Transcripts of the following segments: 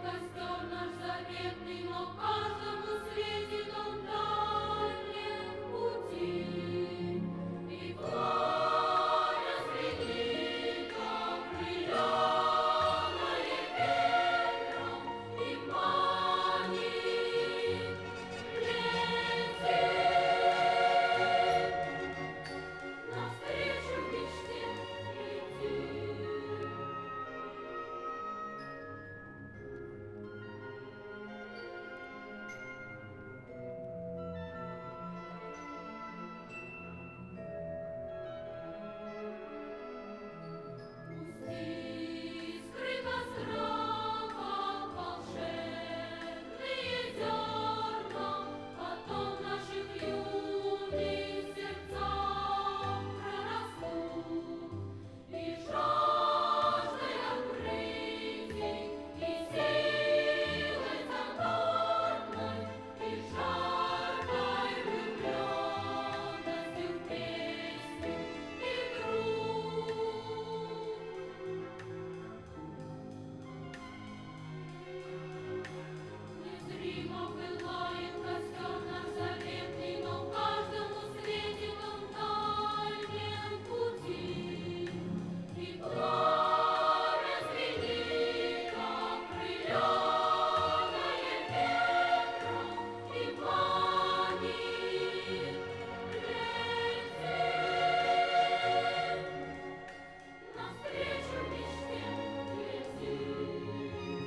костер наш заветный, но каждому светит он в дальнем пути. И пламя светит окрыленное ветром и манит летит, навстречу мечте летит. Пусти скрыто страха волшебные зерна, потом в наших юных сердцах прорастут, и жаждой открытий, и силой задорной, и жаркой влюбленностью в песню и труд. Незримо пылает костер наш заветный, но каждому светит он в дальнем пути. И пламя звенит окрыленное ветром и манит летит, навстречу мечте летит.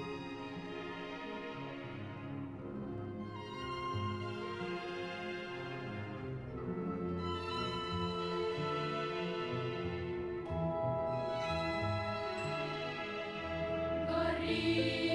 Гори